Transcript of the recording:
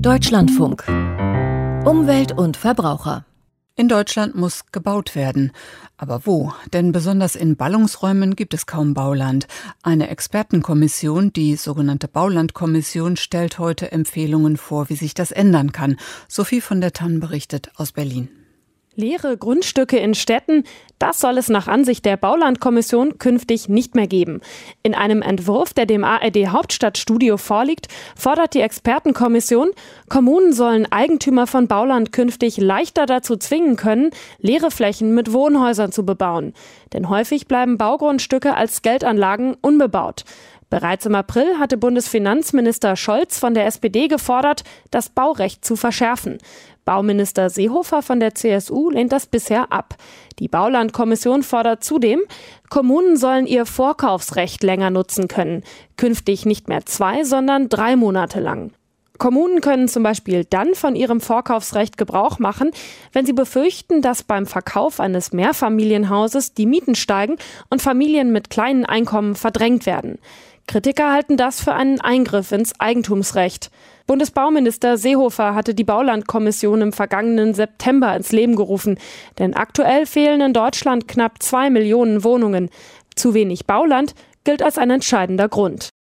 Deutschlandfunk. Umwelt und Verbraucher. In Deutschland muss gebaut werden. Aber wo? Denn besonders in Ballungsräumen gibt es kaum Bauland. Eine Expertenkommission, die sogenannte Baulandkommission, stellt heute Empfehlungen vor, wie sich das ändern kann. Sophie von der Tann berichtet aus Berlin. Leere Grundstücke in Städten, das soll es nach Ansicht der Baulandkommission künftig nicht mehr geben. In einem Entwurf, der dem ARD Hauptstadtstudio vorliegt, fordert die Expertenkommission, Kommunen sollen Eigentümer von Bauland künftig leichter dazu zwingen können, leere Flächen mit Wohnhäusern zu bebauen. Denn häufig bleiben Baugrundstücke als Geldanlagen unbebaut. Bereits im April hatte Bundesfinanzminister Scholz von der SPD gefordert, das Baurecht zu verschärfen. Bauminister Seehofer von der CSU lehnt das bisher ab. Die Baulandkommission fordert zudem, Kommunen sollen ihr Vorkaufsrecht länger nutzen können. Künftig nicht mehr 2, sondern 3 Monate lang. Kommunen können zum Beispiel dann von ihrem Vorkaufsrecht Gebrauch machen, wenn sie befürchten, dass beim Verkauf eines Mehrfamilienhauses die Mieten steigen und Familien mit kleinen Einkommen verdrängt werden. Kritiker halten das für einen Eingriff ins Eigentumsrecht. Bundesbauminister Seehofer hatte die Baulandkommission im vergangenen September ins Leben gerufen. Denn aktuell fehlen in Deutschland knapp 2 Millionen Wohnungen. Zu wenig Bauland gilt als ein entscheidender Grund.